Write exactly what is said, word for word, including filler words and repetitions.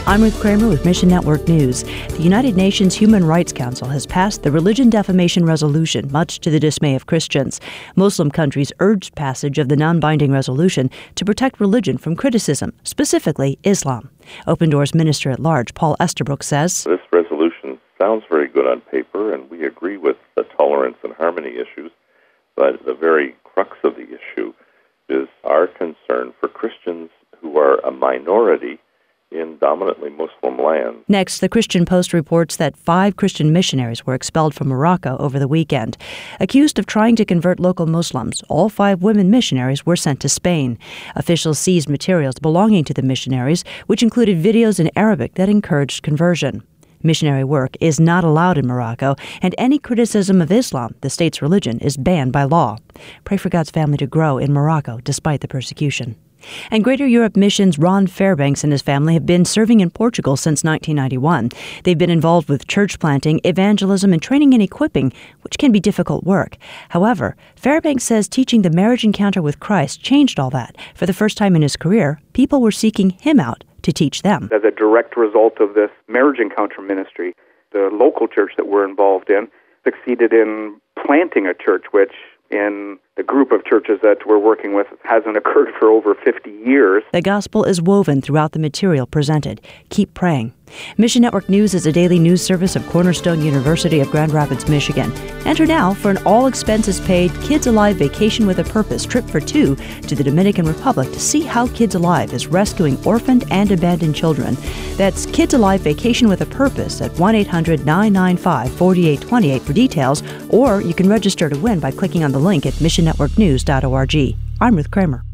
I'm Ruth Kramer with Mission Network News. The United Nations Human Rights Council has passed the Religion Defamation Resolution, much to the dismay of Christians. Muslim countries urged passage of the non-binding resolution to protect religion from criticism, specifically Islam. Open Doors Minister at Large Paul Estabrook says, This resolution sounds very good on paper, and we agree with the tolerance and harmony issues, but the very crux of the issue is our concern for Christians who are a minority in dominantly Muslim lands. Next, the Christian Post reports that five Christian missionaries were expelled from Morocco over the weekend. Accused of trying to convert local Muslims, all five women missionaries were sent to Spain. Officials seized materials belonging to the missionaries, which included videos in Arabic that encouraged conversion. Missionary work is not allowed in Morocco, and any criticism of Islam, the state's religion, is banned by law. Pray for God's family to grow in Morocco despite the persecution. And Greater Europe Mission's Ron Fairbanks and his family have been serving in Portugal since nineteen ninety-one. They've been involved with church planting, evangelism, and training and equipping, which can be difficult work. However, Fairbanks says teaching the marriage encounter with Christ changed all that. For the first time in his career, people were seeking him out to teach them. As a direct result of this marriage encounter ministry, the local church that we're involved in succeeded in planting a church, which in the group of churches that we're working with hasn't occurred for over fifty years. The gospel is woven throughout the material presented. Keep praying. Mission Network News is a daily news service of Cornerstone University of Grand Rapids, Michigan. Enter now for an all-expenses-paid Kids Alive Vacation with a Purpose trip for two to the Dominican Republic to see how Kids Alive is rescuing orphaned and abandoned children. That's Kids Alive Vacation with a Purpose at one eight hundred nine nine five four eight two eight for details, or you can register to win by clicking on the link at mission network news dot org. I'm Ruth Kramer.